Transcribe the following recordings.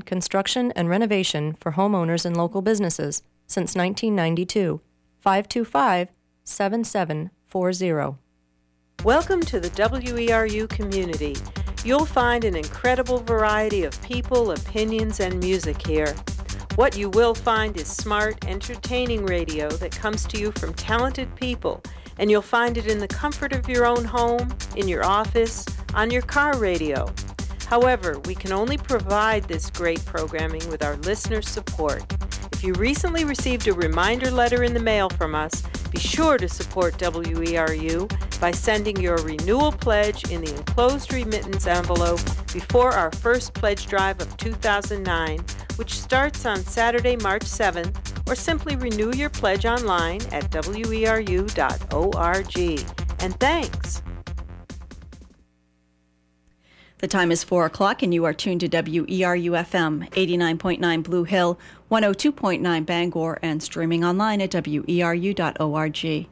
construction, and renovation for homeowners and local businesses since 1992. 525-7740. Welcome to the WERU community. You'll find an incredible variety of people, opinions, and music here. What you will find is smart, entertaining radio that comes to you from talented people, and you'll find it in the comfort of your own home, in your office, on your car radio. However, we can only provide this great programming with our listeners' support. If you recently received a reminder letter in the mail from us, be sure to support WERU by sending your renewal pledge in the enclosed remittance envelope before our first pledge drive of 2009, which starts on Saturday, March 7th, or simply renew your pledge online at weru.org. And thanks. The time is 4 o'clock, and you are tuned to WERU-FM, 89.9 Blue Hill, 102.9 Bangor, and streaming online at weru.org.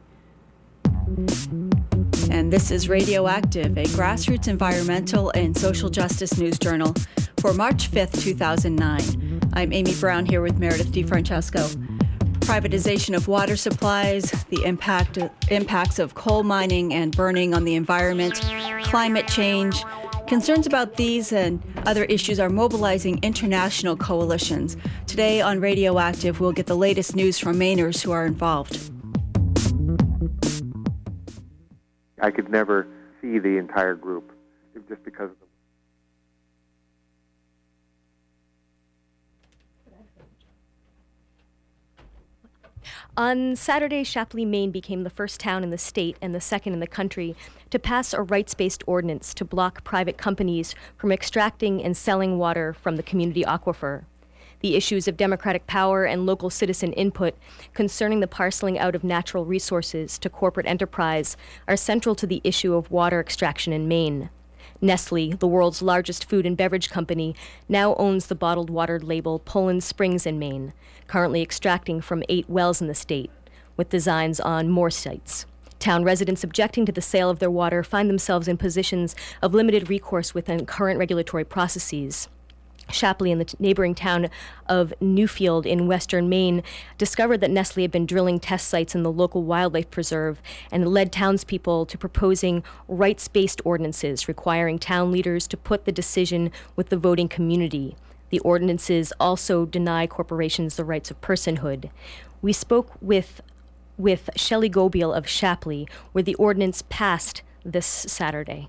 And this is Radioactive, a grassroots environmental and social justice news journal for March 5th, 2009. I'm Amy Brown here with Meredith DeFrancesco. Privatization of water supplies, the impacts of coal mining and burning on the environment, climate change. Concerns about these and other issues are mobilizing international coalitions. Today on Radioactive, we'll get the latest news from Mainers who are involved. I could never see the entire group just because of the... On Saturday, Shapley, Maine became the first town in the state and the second in the country to pass a rights-based ordinance to block private companies from extracting and selling water from the community aquifer. The issues of democratic power and local citizen input concerning the parceling out of natural resources to corporate enterprise are central to the issue of water extraction in Maine. Nestle, the world's largest food and beverage company, now owns the bottled water label Poland Springs in Maine, currently extracting from 8 wells in the state, with designs on more sites. Town residents objecting to the sale of their water find themselves in positions of limited recourse within current regulatory processes. Shapley and the neighboring town of Newfield in western Maine discovered that Nestle had been drilling test sites in the local wildlife preserve and led townspeople to proposing rights-based ordinances requiring town leaders to put the decision with the voting community. The ordinances also deny corporations the rights of personhood. We spoke with Shelley Gobiel of Shapley, where the ordinance passed this Saturday.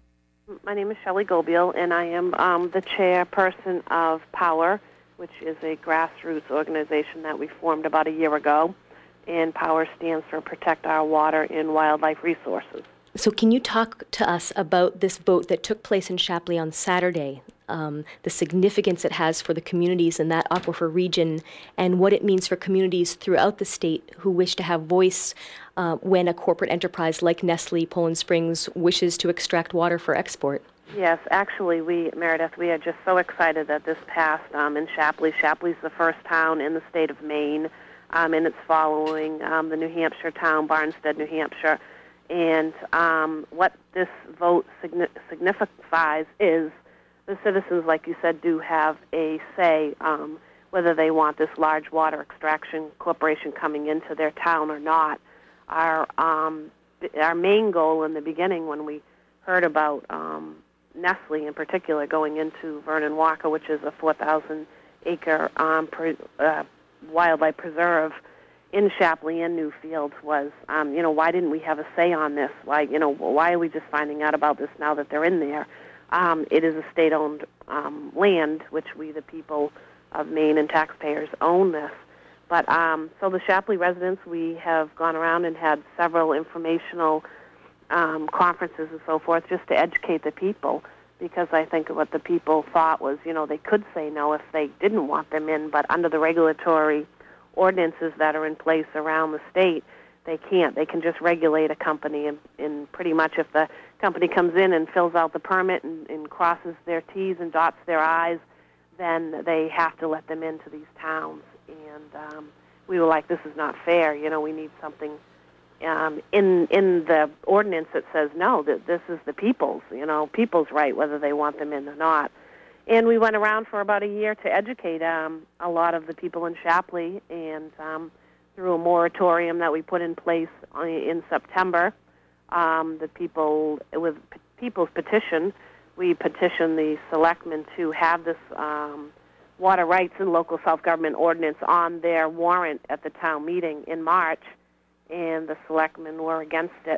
My name is Shelley Gobiel, and I am the chairperson of POWER, which is a grassroots organization that we formed about a year ago. And POWER stands for Protect Our Water and Wildlife Resources. So can you talk to us about this vote that took place in Shapley on Saturday, the significance it has for the communities in that aquifer region, and what it means for communities throughout the state who wish to have voice when a corporate enterprise like Nestle Poland Springs wishes to extract water for export? Yes, actually, Meredith, we are just so excited that this passed in Shapley. Shapley's the first town in the state of Maine, and it's following the New Hampshire town, Barnstead, New Hampshire. And what this vote signifies is the citizens, like you said, do have a say whether they want this large water extraction corporation coming into their town or not. Our main goal in the beginning, when we heard about Nestle in particular going into Vernon Walker, which is a 4,000-acre wildlife preserve in Shapley and Newfield, was, why didn't we have a say on this? Why are we just finding out about this now that they're in there? It is a state-owned land, which we, the people of Maine and taxpayers, own this. But so the Shapley residents, we have gone around and had several informational conferences and so forth just to educate the people, because I think what the people thought was, they could say no if they didn't want them in, but under the regulatory ordinances that are in place around the state, they can't. They can just regulate a company, and pretty much if the company comes in and fills out the permit and crosses their T's and dots their I's, then they have to let them into these towns. And we were like, this is not fair. We need something in the ordinance that says, no, that this is the people's, people's right, whether they want them in or not. And we went around for about a year to educate a lot of the people in Shapley, and through a moratorium that we put in place in September, the people with People's Petition, we petitioned the selectmen to have this water rights and local self-government ordinance on their warrant at the town meeting in March, and the selectmen were against it.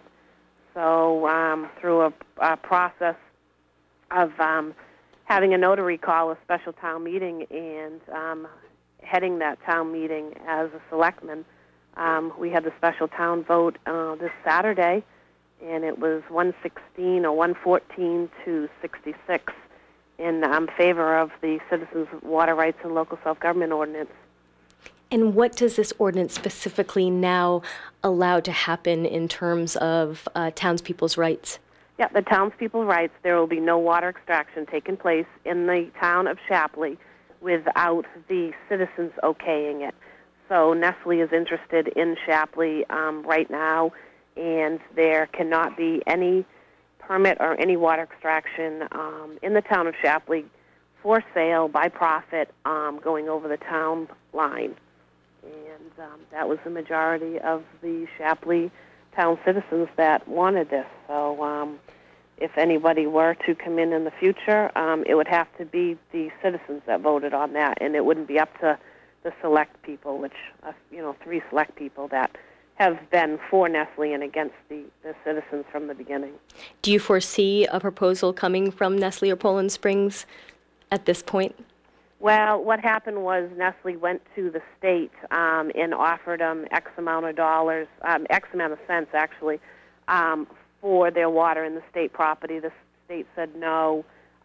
So through a process of having a notary call a special town meeting and heading that town meeting as a selectman, we had the special town vote this Saturday, and it was 116 or 114 to 66 in favor of the Citizens Water Rights and Local Self-Government Ordinance. And what does this ordinance specifically now allow to happen in terms of townspeople's rights? Yeah, the townspeople's rights. There will be no water extraction taking place in the town of Shapley without the citizens okaying it. So Nestle is interested in Shapley right now, and there cannot be any permit or any water extraction in the town of Shapley for sale by profit going over the town line. And that was the majority of the Shapley town citizens that wanted this. So if anybody were to come in the future, it would have to be the citizens that voted on that, and it wouldn't be up to the select people, which, 3 select people that have been for Nestle and against the citizens from the beginning. Do you foresee a proposal coming from Nestle or Poland Springs at this point? Well, what happened was Nestle went to the state and offered them X amount of dollars, X amount of cents actually, for their water in the state property. The state said no,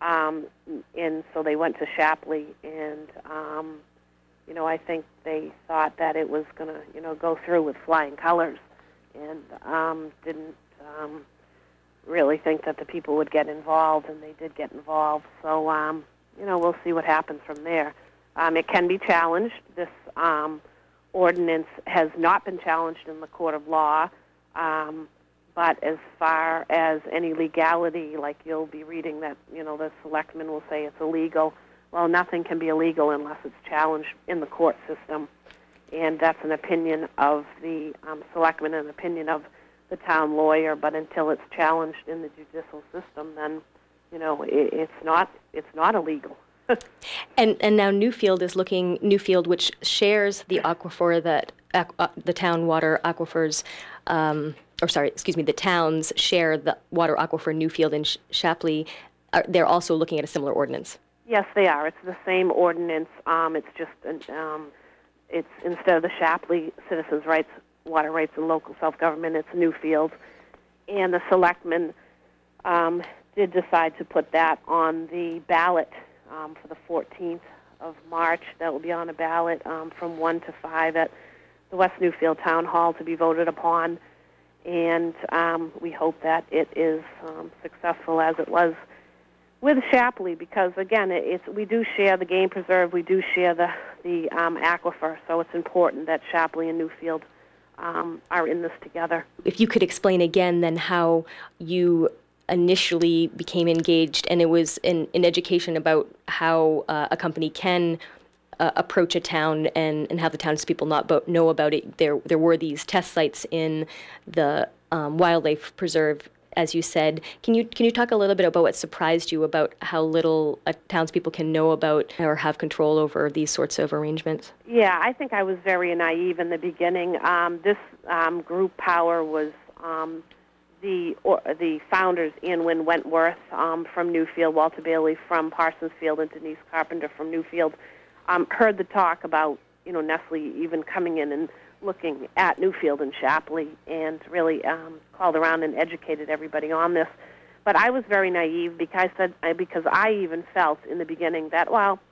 and so they went to Shapley, and I think they thought that it was going to, go through with flying colors, and didn't really think that the people would get involved, and they did get involved. So, we'll see what happens from there. It can be challenged. This ordinance has not been challenged in the court of law, but as far as any legality, like you'll be reading that, the selectmen will say it's illegal. Well, nothing can be illegal unless it's challenged in the court system, and that's an opinion of the selectmen and an opinion of the town lawyer. But until it's challenged in the judicial system, then it's not illegal. And now Newfield, which shares the aquifer that the town water aquifers, the towns share the water aquifer Newfield and Shapley. They're also looking at a similar ordinance. Yes, they are. It's the same ordinance. It's just it's instead of the Shapley Citizens' Rights, Water Rights, and Local Self-Government, it's Newfield. And the selectmen did decide to put that on the ballot for the 14th of March. That will be on a ballot from 1 to 5 at the West Newfield Town Hall to be voted upon. And we hope that it is successful as it was with Shapley, because again, we do share the game preserve, we do share the aquifer, so it's important that Shapley and Newfield are in this together. If you could explain again then how you initially became engaged, and it was in education about how a company can approach a town and have the townspeople not know about it. There were these test sites in the wildlife preserve, as you said. Can you talk a little bit about what surprised you about how little townspeople can know about or have control over these sorts of arrangements? Yeah, I think I was very naive in the beginning. This group Power was the founders, Ian Wynn Wentworth from Newfield, Walter Bailey from Parsons Field, and Denise Carpenter from Newfield, heard the talk about Nestle even coming in and looking at Newfield and Shapley, and really called around and educated everybody on this. But I was very naive because I even felt in the beginning that,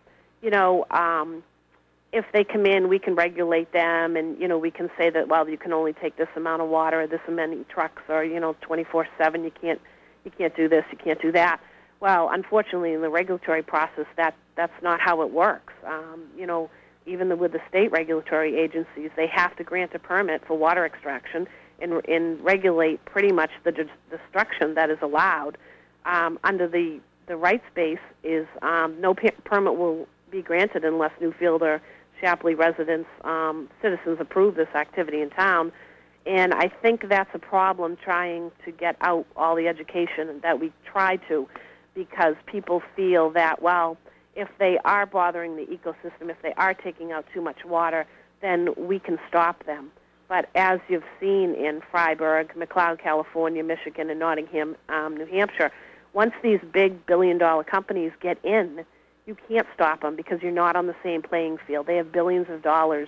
if they come in, we can regulate them, and we can say that, you can only take this amount of water or this many trucks, or 24/7. You can't do this, you can't do that. Well, unfortunately, in the regulatory process, that's not how it works. Even with the state regulatory agencies, they have to grant a permit for water extraction and regulate pretty much the destruction that is allowed under the the rights base is no permit will be granted unless Newfield or Shapley residents, citizens approve this activity in town. And I think that's a problem, trying to get out all the education that we try to, because people feel that, well, if they are bothering the ecosystem, if they are taking out too much water, then we can stop them. But as you've seen in Freiburg, McLeod, California, Michigan, and Nottingham, New Hampshire, once these big billion-dollar companies get in, you can't stop them because you're not on the same playing field. They have billions of dollars,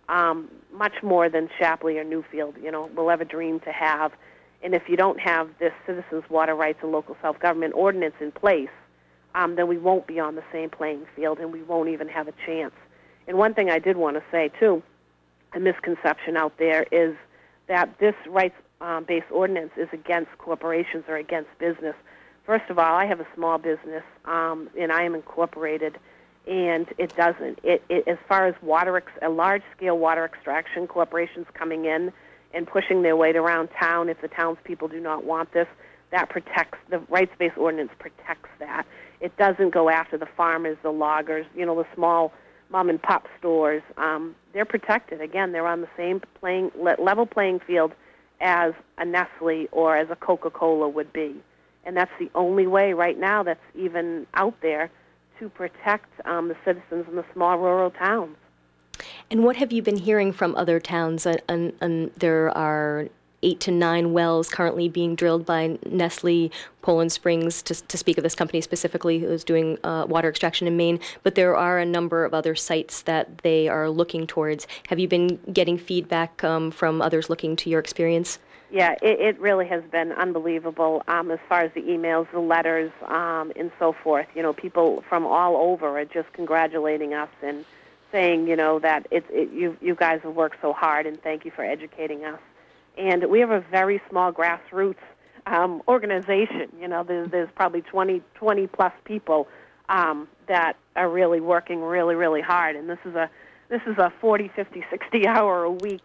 much more than Shapley or Newfield, will ever dream to have. And if you don't have this citizens' water rights and local self-government ordinance in place, then we won't be on the same playing field and we won't even have a chance. And one thing I did want to say, too, a misconception out there is that this rights-based ordinance is against corporations or against business. First of all, I have a small business, and I am incorporated, and it doesn't. As far as large-scale water extraction corporations coming in and pushing their weight around town, if the townspeople do not want this, that protects, the rights-based ordinance protects that. It doesn't go after the farmers, the loggers, the small mom-and-pop stores. They're protected. Again, they're on the same level playing field as a Nestle or as a Coca-Cola would be. And that's the only way right now that's even out there to protect the citizens in the small rural towns. And what have you been hearing from other towns? There are 8 to 9 wells currently being drilled by Nestle, Poland Springs, to speak of this company specifically, who is doing water extraction in Maine. But there are a number of other sites that they are looking towards. Have you been getting feedback from others looking to your experience? Yeah, it really has been unbelievable as far as the emails, the letters, and so forth. People from all over are just congratulating us and saying, that you guys have worked so hard and thank you for educating us. And we have a very small grassroots organization. There's probably 20 plus people that are really working really, really hard. And this is a 40, 50, 60 hour a week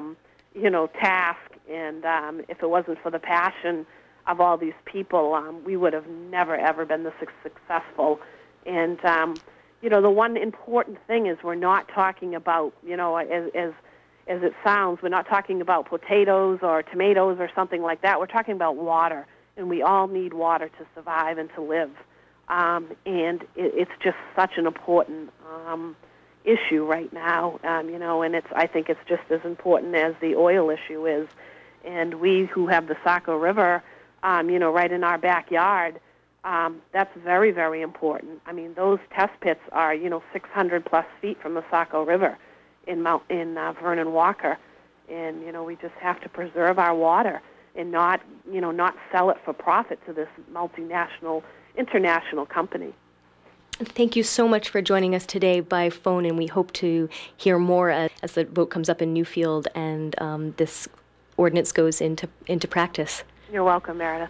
task. And if it wasn't for the passion of all these people, we would have never, ever been this successful. And, the one important thing is we're not talking about, as it sounds, we're not talking about potatoes or tomatoes or something like that. We're talking about water, and we all need water to survive and to live. And it's just such an important issue right now, and I think it's just as important as the oil issue is. And we who have the Saco River, right in our backyard, that's very, very important. I mean, those test pits are, 600 plus feet from the Saco River in Vernon Walker, and we just have to preserve our water and not sell it for profit to this multinational, international company. Thank you so much for joining us today by phone, and we hope to hear more as the vote comes up in Newfield and this ordinance goes into practice. You're welcome, Meredith.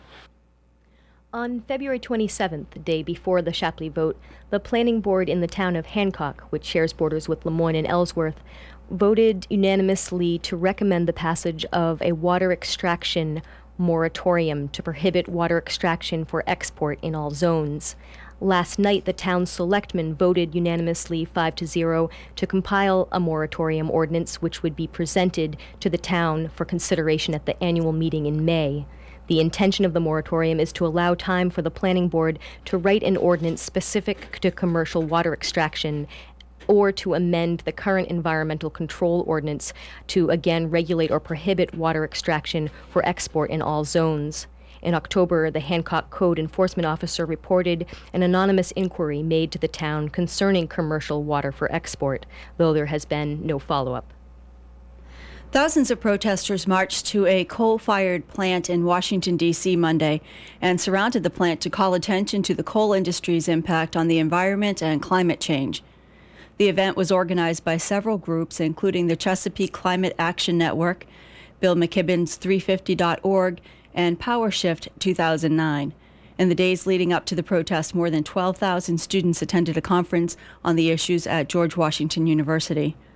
On February 27th, the day before the Shapley vote, the planning board in the town of Hancock, which shares borders with Lemoyne and Ellsworth, voted unanimously to recommend the passage of a water extraction moratorium to prohibit water extraction for export in all zones. Last night, the town's selectmen voted unanimously 5-0 to compile a moratorium ordinance which would be presented to the town for consideration at the annual meeting in May. The intention of the moratorium is to allow time for the planning board to write an ordinance specific to commercial water extraction or to amend the current environmental control ordinance to again regulate or prohibit water extraction for export in all zones. In October, the Hancock Code Enforcement Officer reported an anonymous inquiry made to the town concerning commercial water for export, though there has been no follow-up. Thousands of protesters marched to a coal-fired plant in Washington, D.C. Monday and surrounded the plant to call attention to the coal industry's impact on the environment and climate change. The event was organized by several groups, including the Chesapeake Climate Action Network, Bill McKibben's 350.org, and PowerShift 2009. In the days leading up to the protest, more than 12,000 students attended a conference on the issues at George Washington University.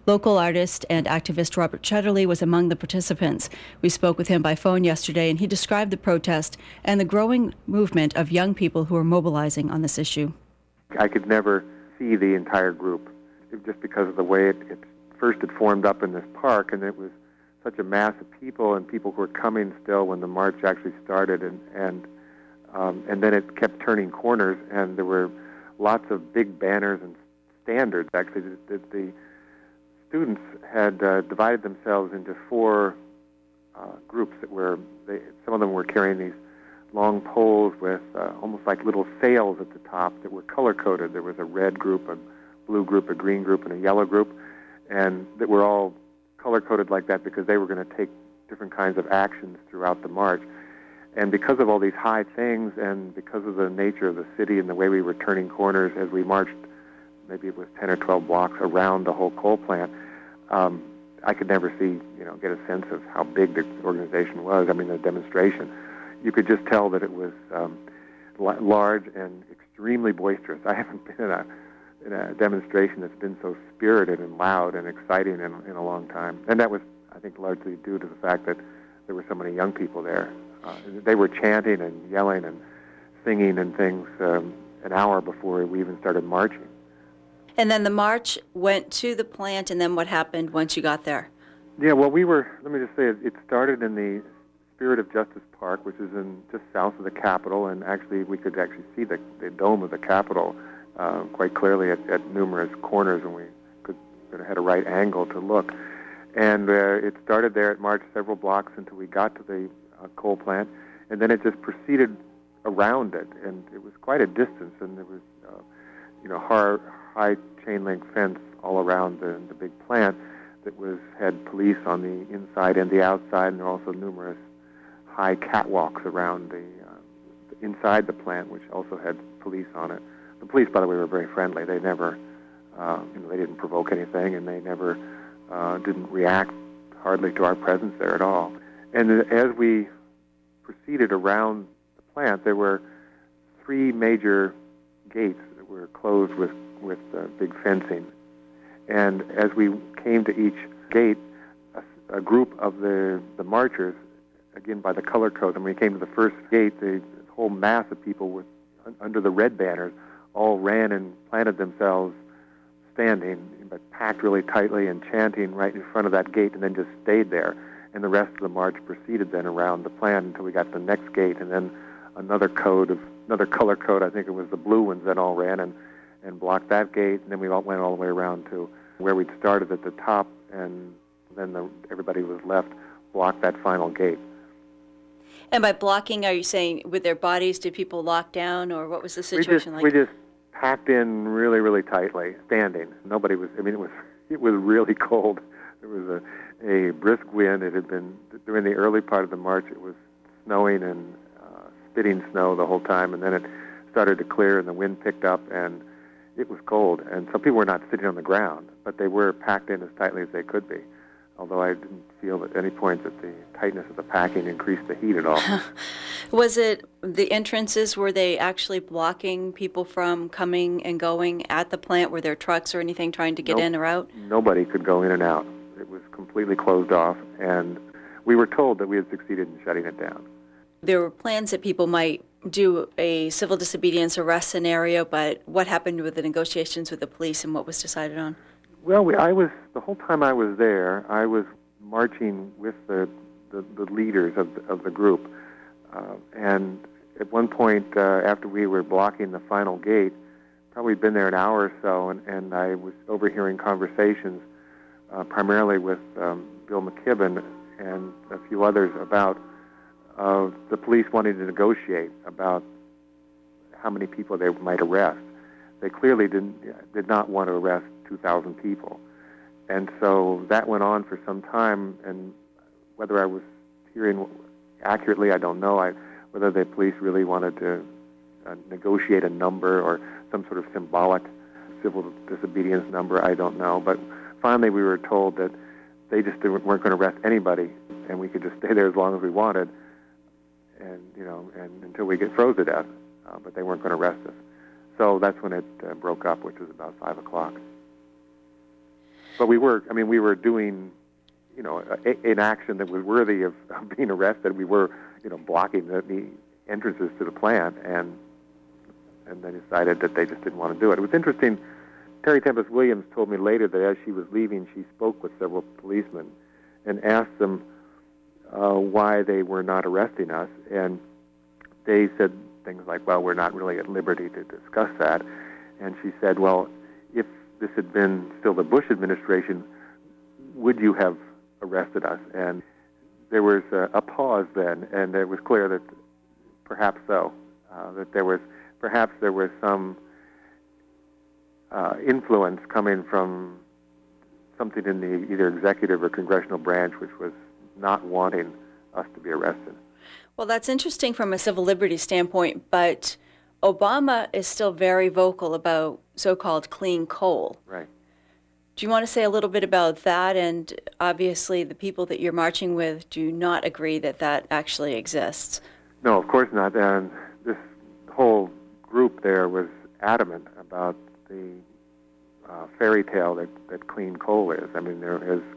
Local artist and activist Robert Chetterley was among the participants. We spoke with him by phone yesterday, and he described the protest and the growing movement of young people who are mobilizing on this issue. I could never see the entire group just because of the way it first had formed up in this park, and it was such a mass of people, and people who were coming still when the march actually started, and then it kept turning corners, and there were lots of big banners and standards. Actually, the students had divided themselves into four groups that some of them were carrying these long poles with almost like little sails at the top that were color-coded. There was a red group, a blue group, a green group, and a yellow group, and that were all color-coded like that because they were going to take different kinds of actions throughout the march. And because of all these high things and because of the nature of the city and the way we were turning corners as we marched, maybe it was 10 or 12 blocks around the whole coal plant, I could never get a sense of how big the organization was. I mean, the demonstration. You could just tell that it was large and extremely boisterous. I haven't been in a demonstration that's been so spirited and loud and exciting in a long time. And that was, I think, largely due to the fact that there were so many young people there. They were chanting and yelling and singing and things an hour before we even started marching. And then the march went to the plant, and then what happened once you got there? Yeah, well, let me just say, it started in the Spirit of Justice Park, which is just south of the Capitol, and actually we could actually see the dome of the Capitol quite clearly at numerous corners, and we had a right angle to look. And it started there. It marched several blocks until we got to the coal plant, and then it just proceeded around it, and it was quite a distance, and there was high chain link fence all around the big plant that had police on the inside and the outside, and there were also numerous high catwalks around the inside the plant, which also had police on it. The police, by the way, were very friendly. They never, they didn't provoke anything, and they never didn't react hardly to our presence there at all. And as we proceeded around the plant, there were three major gates that were closed with big fencing. And as we came to each gate, a group of the marchers, again by the color code, and when we came to the first gate, the whole mass of people under the red banners all ran and planted themselves standing, but packed really tightly and chanting right in front of that gate, and then just stayed there. And the rest of the march proceeded then around the plant until we got to the next gate, and then another color code, I think it was the blue ones, then all ran and blocked that gate, and then we all went all the way around to where we'd started at the top, and then everybody was left, blocked that final gate. And by blocking, are you saying with their bodies, did people lock down, or what was the situation like? We just packed in really, really tightly, standing. Nobody was, it was really cold. There was a brisk wind. It had been, during the early part of the march, it was snowing and spitting snow the whole time, and then it started to clear, and the wind picked up, and it was cold. And some people were not sitting on the ground, but they were packed in as tightly as they could be, although I didn't feel at any point that the tightness of the packing increased the heat at all. Was it the entrances, were they actually blocking people from coming and going at the plant? Were there trucks or anything trying to get in or out? Nobody could go in and out. It was completely closed off, and we were told that we had succeeded in shutting it down. There were plans that people might do a civil disobedience arrest scenario, but what happened with the negotiations with the police and what was decided on? Well, the whole time I was there, I was marching with the leaders of the group. And at one point, after we were blocking the final gate, probably been there an hour or so, and I was overhearing conversations, primarily with Bill McKibben and a few others, about the police wanting to negotiate about how many people they might arrest. They clearly did not want to arrest 2,000 people. And so that went on for some time, and whether I was hearing accurately, I don't know. Whether the police really wanted to negotiate a number or some sort of symbolic civil disobedience number, I don't know. But finally we were told that they just weren't going to arrest anybody, and we could just stay there as long as we wanted, and until we get froze to death, but they weren't going to arrest us. So that's when it broke up, which was about 5 o'clock. But we were doing, an action that was worthy of being arrested. We were, blocking the entrances to the plant, and they decided that they just didn't want to do it. It was interesting. Terry Tempest Williams told me later that as she was leaving, she spoke with several policemen and asked them why they were not arresting us, and they said things like, well, we're not really at liberty to discuss that. And she said, well, if this had been still the Bush administration, would you have arrested us? And there was a pause then, and it was clear that perhaps so, that there was some influence coming from something in the either executive or congressional branch which was not wanting us to be arrested. Well, that's interesting from a civil liberties standpoint, but Obama is still very vocal about so-called clean coal. Right. Do you want to say a little bit about that? And obviously the people that you're marching with do not agree that that actually exists. No, of course not. And this whole group there was adamant about the fairy tale that clean coal is. I mean,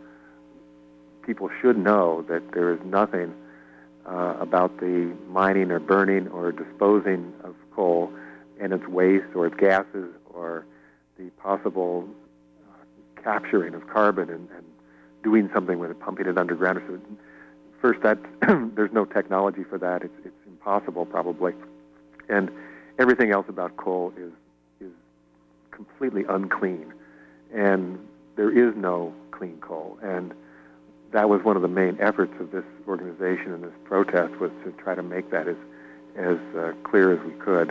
people should know that there is nothing about the mining or burning or disposing of coal and its waste or its gases or the possible capturing of carbon and doing something with it, pumping it underground. So first, there's no technology for that. It's impossible, probably. And everything else about coal is completely unclean. And there is no clean coal. And that was one of the main efforts of this organization and this protest, was to try to make that as clear as we could.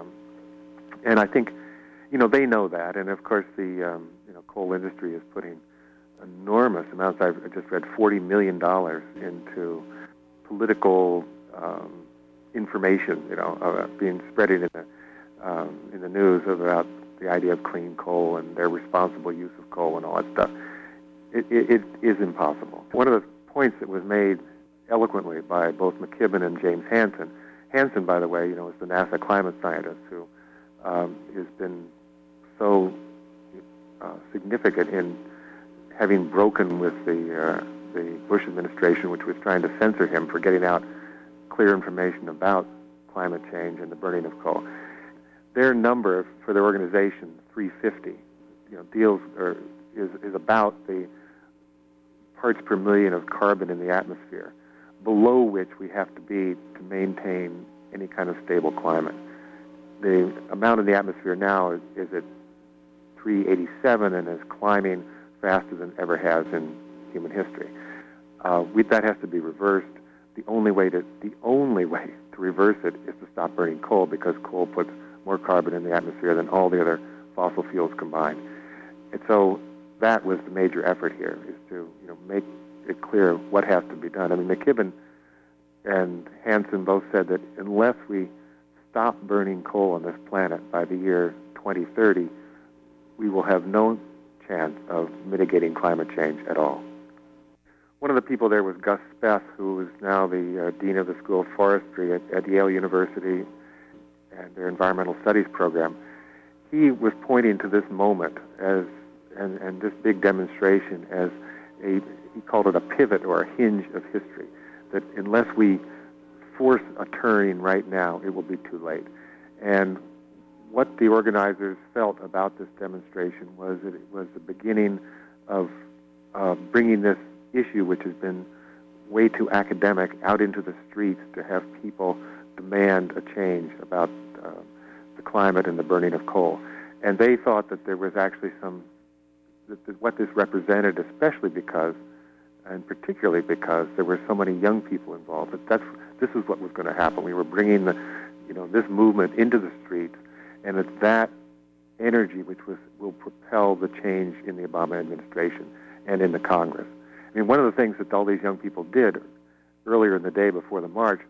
And I think, they know that. And of course, the coal industry is putting enormous amounts. I just read $40 million into political information, being spreading in the news about the idea of clean coal and their responsible use of coal and all that stuff. It is impossible. One of the points that was made eloquently by both McKibben and James Hansen. Hansen, by the way, is the NASA climate scientist who has been so significant in having broken with the Bush administration, which was trying to censor him for getting out clear information about climate change and the burning of coal. Their number for their organization, 350, is about the parts per million of carbon in the atmosphere, below which we have to be to maintain any kind of stable climate. The amount in the atmosphere now is at 387 and is climbing faster than it ever has in human history. That has to be reversed. The only way to reverse it is to stop burning coal, because coal puts more carbon in the atmosphere than all the other fossil fuels combined. And so that was the major effort here, is to make it clear what has to be done. I mean, McKibben and Hansen both said that unless we stop burning coal on this planet by the year 2030, we will have no chance of mitigating climate change at all. One of the people there was Gus Speth, who is now the dean of the School of Forestry at Yale University and their environmental studies program. He was pointing to this moment and this big demonstration as he called it a pivot or a hinge of history, that unless we force a turning right now, it will be too late. And what the organizers felt about this demonstration was that it was the beginning of bringing this issue, which has been way too academic, out into the streets to have people demand a change about the climate and the burning of coal. And they thought that there was actually what this represented, especially because, and particularly because there were so many young people involved, this is what was going to happen. We were bringing this movement into the streets, and it's that energy which will propel the change in the Obama administration and in the Congress. I mean, one of the things that all these young people did earlier in the day before the march,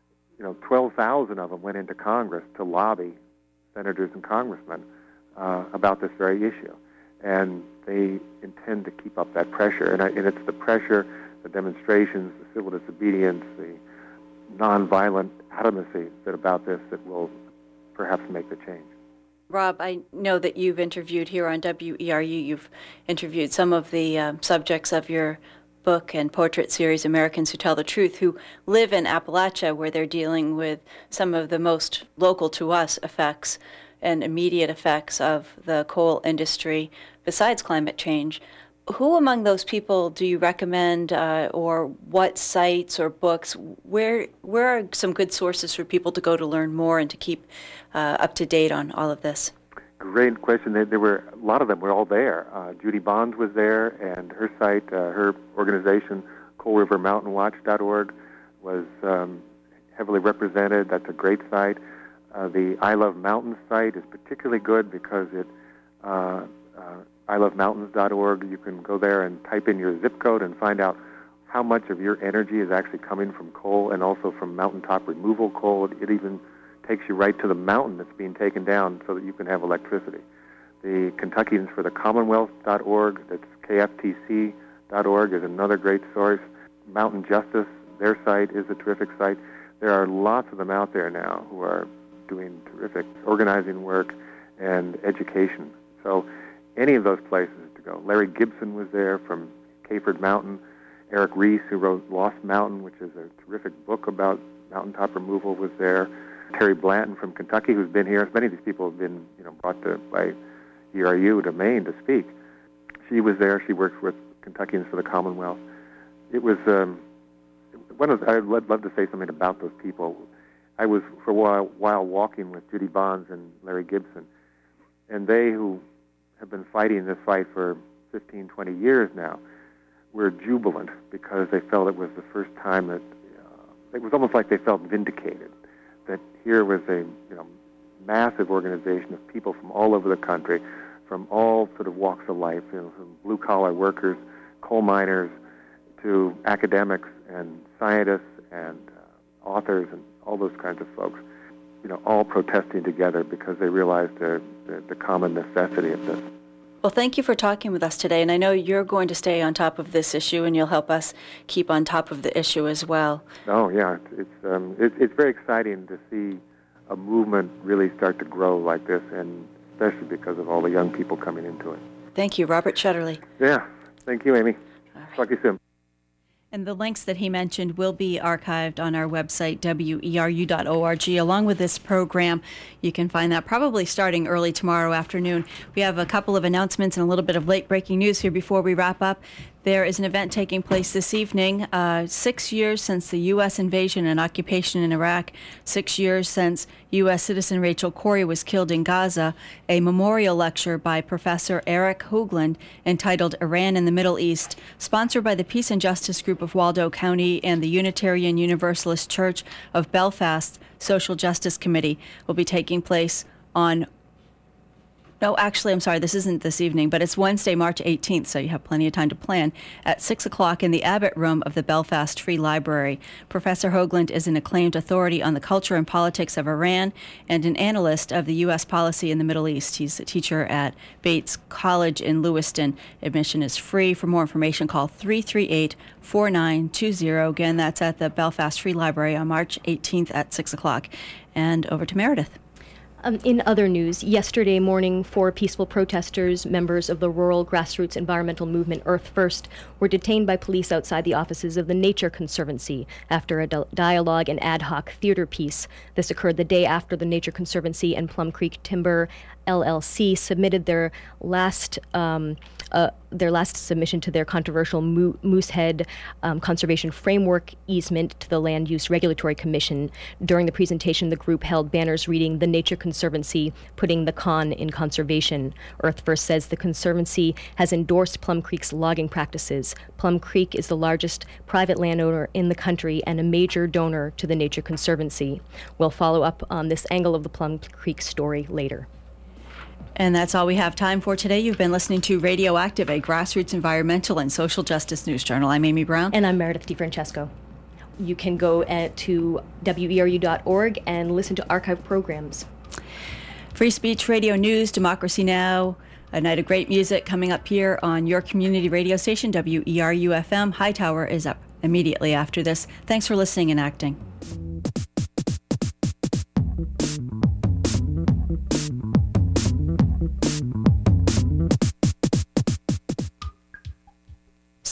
12,000 of them went into Congress to lobby senators and congressmen about this very issue. And they intend to keep up that pressure. And it's the pressure, the demonstrations, the civil disobedience, the nonviolent adamacy about this that will perhaps make the change. Rob, I know that you've interviewed here on WERU, you've interviewed some of the subjects of your book and portrait series, Americans Who Tell the Truth, who live in Appalachia, where they're dealing with some of the most local to us effects and immediate effects of the coal industry besides climate change. Who among those people do you recommend, or what sites or books? Where are some good sources for people to go to learn more and to keep up to date on all of this? Great question. There were a lot of them were all there. Judy Bonds was there, and her site, her organization, CoalRiverMountainWatch.org, was heavily represented. That's a great site. The I Love Mountains site is particularly good because it ilovemountains.org. You can go there and type in your zip code and find out how much of your energy is actually coming from coal and also from mountaintop removal coal. It even takes you right to the mountain that's being taken down so that you can have electricity. The Kentuckians for the Commonwealth.org, that's KFTC.org, is another great source. Mountain Justice, their site, is a terrific site. There are lots of them out there now who are doing terrific organizing work and education. So any of those places to go. Larry Gibson was there from Kayford Mountain. Eric Reese, who wrote Lost Mountain, which is a terrific book about mountaintop removal, was there. Terry Blanton from Kentucky, who's been here. Many of these people have been, brought by ERU to Maine to speak. She was there. She works with Kentuckians for the Commonwealth. It was I'd love to say something about those people. I was for a while walking with Judy Bonds and Larry Gibson, and they, who have been fighting this fight for 15, 20 years now, were jubilant because they felt it was the first time that it was almost like they felt vindicated, that here was a massive organization of people from all over the country, from all sort of walks of life, from blue-collar workers, coal miners, to academics and scientists and authors and all those kinds of folks, all protesting together because they realized the common necessity of this. Well, thank you for talking with us today, and I know you're going to stay on top of this issue, and you'll help us keep on top of the issue as well. Oh, yeah. It's very exciting to see a movement really start to grow like this, and especially because of all the young people coming into it. Thank you, Robert Shetterly. Yeah. Thank you, Amy. All right. Talk to you soon. And the links that he mentioned will be archived on our website, weru.org, along with this program. You can find that probably starting early tomorrow afternoon. We have a couple of announcements and a little bit of late-breaking news here before we wrap up. There is an event taking place this evening, 6 years since the U.S. invasion and occupation in Iraq, 6 years since U.S. citizen Rachel Corrie was killed in Gaza. A memorial lecture by Professor Eric Hoagland entitled Iran in the Middle East, sponsored by the Peace and Justice Group of Waldo County and the Unitarian Universalist Church of Belfast Social Justice Committee, will be taking place on No, actually, I'm sorry, this isn't this evening, but it's Wednesday, March 18th, so you have plenty of time to plan, at 6 o'clock in the Abbott Room of the Belfast Free Library. Professor Hoagland is an acclaimed authority on the culture and politics of Iran and an analyst of the U.S. policy in the Middle East. He's a teacher at Bates College in Lewiston. Admission is free. For more information, call 338-4920. Again, that's at the Belfast Free Library on March 18th at 6 o'clock. And over to Meredith. In other news, yesterday morning, 4 peaceful protesters, members of the rural grassroots environmental movement Earth First, were detained by police outside the offices of the Nature Conservancy after a dialogue and ad hoc theater piece. This occurred the day after the Nature Conservancy and Plum Creek Timber LLC submitted their last submission to their controversial Moosehead Conservation Framework easement to the Land Use Regulatory Commission. During the presentation, the group held banners reading "The Nature Conservancy, Putting the Con in Conservation." Earth First says the Conservancy has endorsed Plum Creek's logging practices. Plum Creek is the largest private landowner in the country and a major donor to the Nature Conservancy. We'll follow up on this angle of the Plum Creek story later. And that's all we have time for today. You've been listening to Radioactive, a grassroots environmental and social justice news journal. I'm Amy Brown. And I'm Meredith DeFrancesco. You can go to weru.org and listen to archive programs. Free Speech Radio News, Democracy Now!, a night of great music coming up here on your community radio station, WERU-FM. Hightower is up immediately after this. Thanks for listening and acting.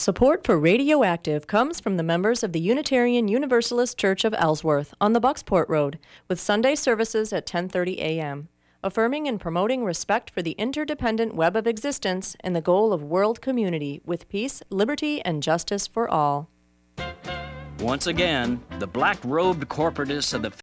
Support for Radioactive comes from the members of the Unitarian Universalist Church of Ellsworth on the Bucksport Road, with Sunday services at 10:30 a.m., affirming and promoting respect for the interdependent web of existence and the goal of world community with peace, liberty, and justice for all. Once again, the black-robed corporatists of the